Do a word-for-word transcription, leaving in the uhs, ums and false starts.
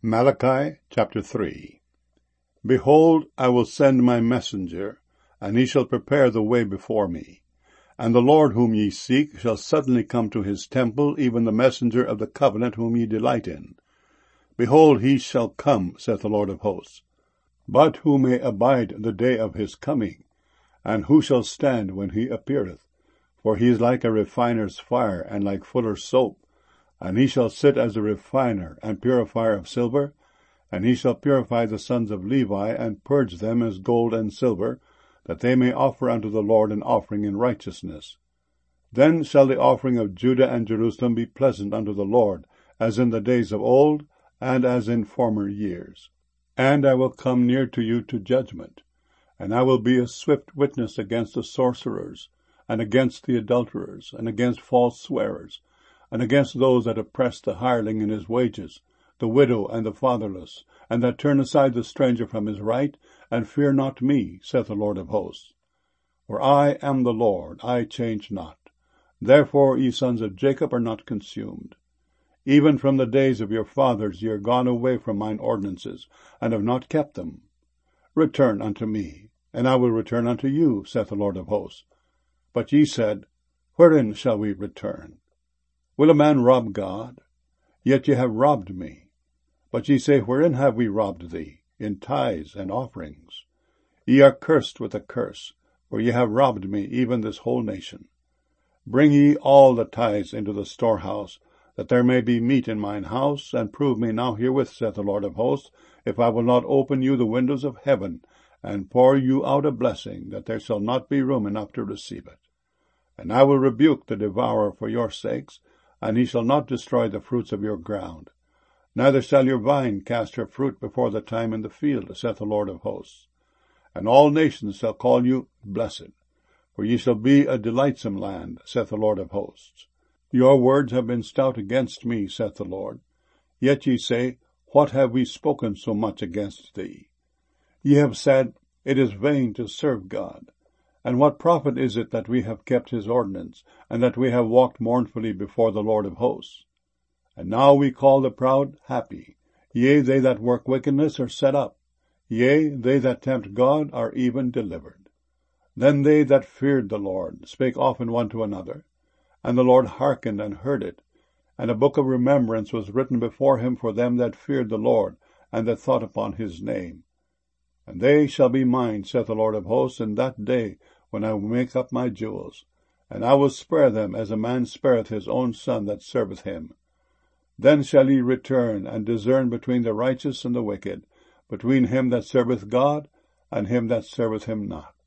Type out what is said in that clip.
Malachi chapter three. Behold, I will send my messenger, and he shall prepare the way before me. And the Lord whom ye seek shall suddenly come to his temple, even the messenger of the covenant whom ye delight in. Behold, he shall come, saith the Lord of hosts. But who may abide the day of his coming? And who shall stand when he appeareth? For he is like a refiner's fire, and like fuller's soap. And he shall sit as a refiner and purifier of silver, and he shall purify the sons of Levi, and purge them as gold and silver, that they may offer unto the Lord an offering in righteousness. Then shall the offering of Judah and Jerusalem be pleasant unto the Lord, as in the days of old, and as in former years. And I will come near to you to judgment, and I will be a swift witness against the sorcerers, and against the adulterers, and against false swearers, and against those that oppress the hireling in his wages, the widow and the fatherless, and that turn aside the stranger from his right, and fear not me, saith the Lord of hosts. For I am the Lord, I change not. Therefore ye sons of Jacob are not consumed. Even from the days of your fathers ye are gone away from mine ordinances, and have not kept them. Return unto me, and I will return unto you, saith the Lord of hosts. But ye said, Wherein shall we return? Will a man rob God? Yet ye have robbed me. But ye say, Wherein have we robbed thee? In tithes and offerings. Ye are cursed with a curse, for ye have robbed me, even this whole nation. Bring ye all the tithes into the storehouse, that there may be meat in mine house, and prove me now herewith, saith the Lord of hosts, if I will not open you the windows of heaven, and pour you out a blessing, that there shall not be room enough to receive it. And I will rebuke the devourer for your sakes, and he shall not destroy the fruits of your ground. Neither shall your vine cast her fruit before the time in the field, saith the Lord of hosts. And all nations shall call you blessed, for ye shall be a delightsome land, saith the Lord of hosts. Your words have been stout against me, saith the Lord. Yet ye say, What have we spoken so much against thee? Ye have said, It is vain to serve God. And what profit is it that we have kept his ordinance, and that we have walked mournfully before the Lord of hosts? And now we call the proud happy. Yea, they that work wickedness are set up. Yea, they that tempt God are even delivered. Then they that feared the Lord spake often one to another. And the Lord hearkened and heard it. And a book of remembrance was written before him for them that feared the Lord, and that thought upon his name. And they shall be mine, saith the Lord of hosts, in that day, when I will make up my jewels, and I will spare them as a man spareth his own son that serveth him. Then shall ye return, and discern between the righteous and the wicked, between him that serveth God, and him that serveth him not.